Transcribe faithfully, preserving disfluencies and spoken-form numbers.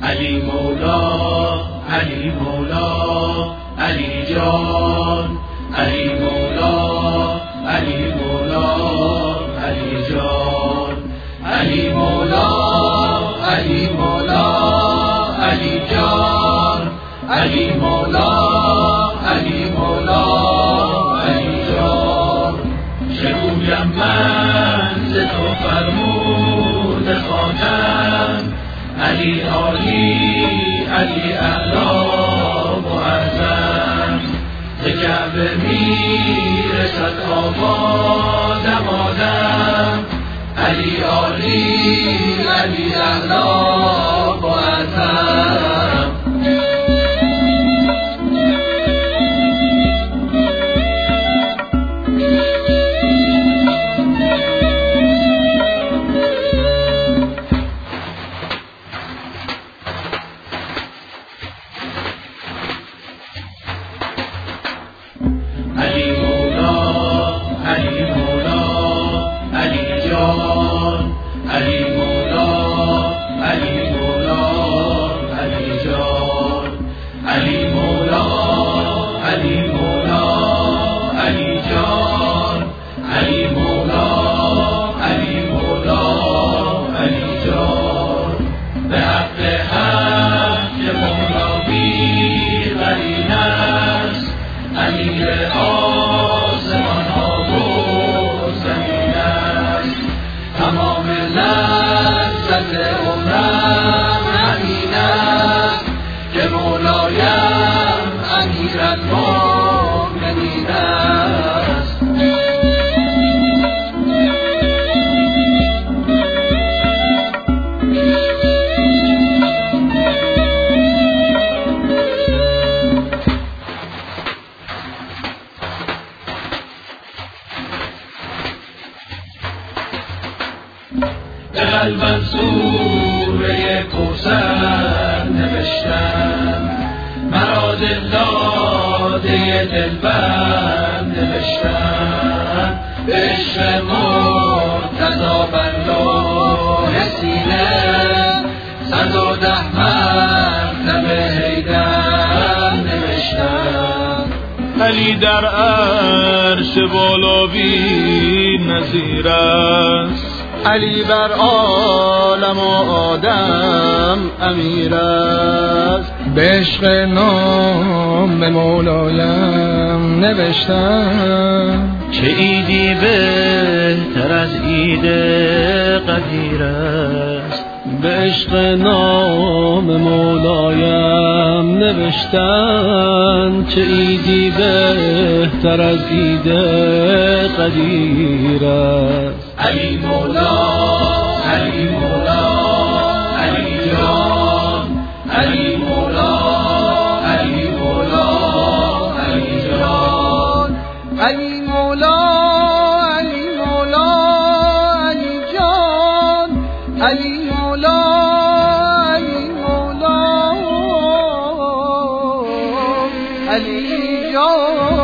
علی مولا، علی مولا، علی جان، علی مولا، علی مولا، علی جان، علی مولا، علی مولا، علی جان، علی مولا، علی مولا، علی جان. شگویم من ز تو فرمود خواندم، علی عالی، علی اعلی و اعظم. ز کعبه میرسد آبادم آدم، علی عالی، علی اعلی و اعظم. علی مولا، علی مولا، علی جان، علی مولا، علی مولا، علی جان، علی مولا، علی مولا، علی جان، علی مولا، علی مولا، علی جان. به حق حق که مولا بی قرین است، امیر آسمان ها و زمین است. تمام لذت عمرم همین است که مولایم امیرالمؤمنین است. به قلبم سوره کوثر نوشتم، مرا دلاده دلبر نوشتم. به عشق مرتضی بر لوح سینه، صد و ده مرتبه حیدر نوشتم. علی در عرش بالا بی نظیر است، علی بر عالم و آدم امیر است. به عشق نام مولایم نوشتم، چه عیدی بهتر از عید قدیر است. به عشق نام مولایم نوشتم، چه عیدی بهتر از عید قدیر است. علی مولا، علی مولا، علی جان، علی مولا، علی مولا، علی جان، علی مولا، علی مولا، علی جان، علی مولا، علی مولا، علی جان.